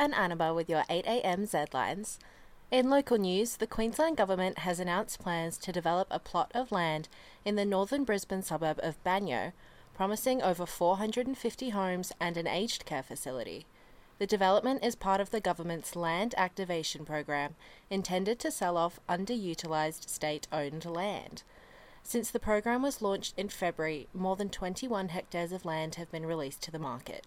and Annabelle with your 8am Z-Lines. In local news, the Queensland Government has announced plans to develop a plot of land in the northern Brisbane suburb of Banyo, promising over 450 homes and an aged care facility. The development is part of the government's land activation program, intended to sell off underutilised state-owned land. Since the program was launched in February, more than 21 hectares of land have been released to the market.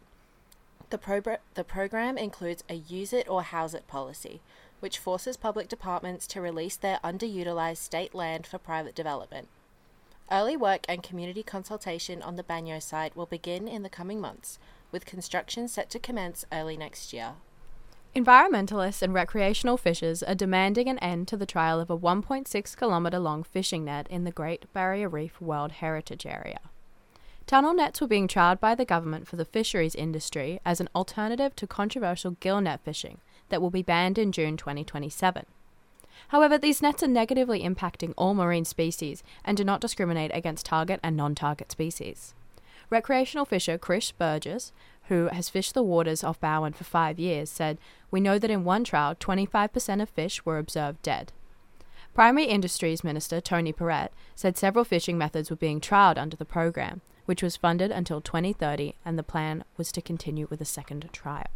The program includes a use it or house it policy, which forces public departments to release their underutilised state land for private development. Early work and community consultation on the Banyo site will begin in the coming months, with construction set to commence early next year. Environmentalists and recreational fishers are demanding an end to the trial of a 1.6 kilometre long fishing net in the Great Barrier Reef World Heritage Area. Tunnel nets were being trialled by the government for the fisheries industry as an alternative to controversial gill net fishing that will be banned in June 2027. However, these nets are negatively impacting all marine species and do not discriminate against target and non-target species. Recreational fisher Chris Burgess, who has fished the waters off Bowen for 5 years, said, "We know that in one trial, 25% of fish were observed dead." Primary Industries Minister Tony Perrett said several fishing methods were being trialled under the program, which was funded until 2030, and the plan was to continue with a second trial.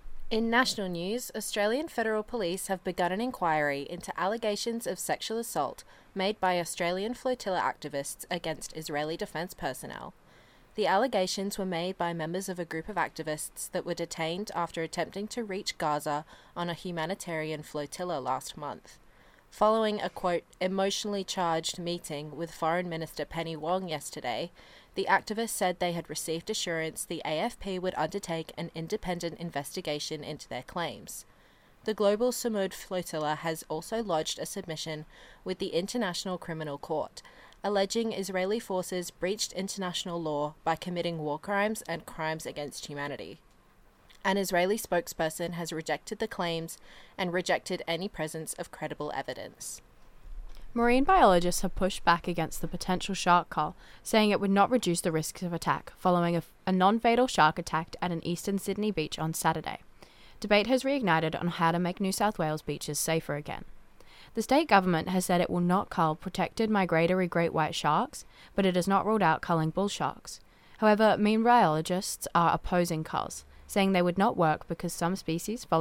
In national news, Australian Federal Police have begun an inquiry into allegations of sexual assault made by Australian flotilla activists against Israeli defence personnel. The allegations were made by members of a group of activists that were detained after attempting to reach Gaza on a humanitarian flotilla last month. Following a, quote, emotionally charged meeting with Foreign Minister Penny Wong yesterday, the activists said they had received assurance the AFP would undertake an independent investigation into their claims. The Global Samud Flotilla has also lodged a submission with the International Criminal Court, alleging Israeli forces breached international law by committing war crimes and crimes against humanity. An Israeli spokesperson has rejected the claims and rejected any presence of credible evidence. Marine biologists have pushed back against the potential shark cull, saying it would not reduce the risks of attack following a non-fatal shark attack at an eastern Sydney beach on Saturday. Debate has reignited on how to make New South Wales beaches safer again. The state government has said it will not cull protected migratory great white sharks, but it has not ruled out culling bull sharks. However, marine biologists are opposing culls, saying they would not work because some species follow